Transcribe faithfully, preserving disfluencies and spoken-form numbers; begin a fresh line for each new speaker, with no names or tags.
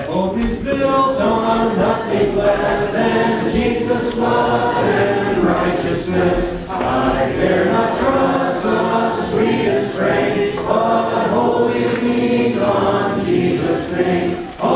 hope is built on nothing less than Jesus' love and righteousness. I dare not trust the sweetest strain, but wholly lean on Jesus' name.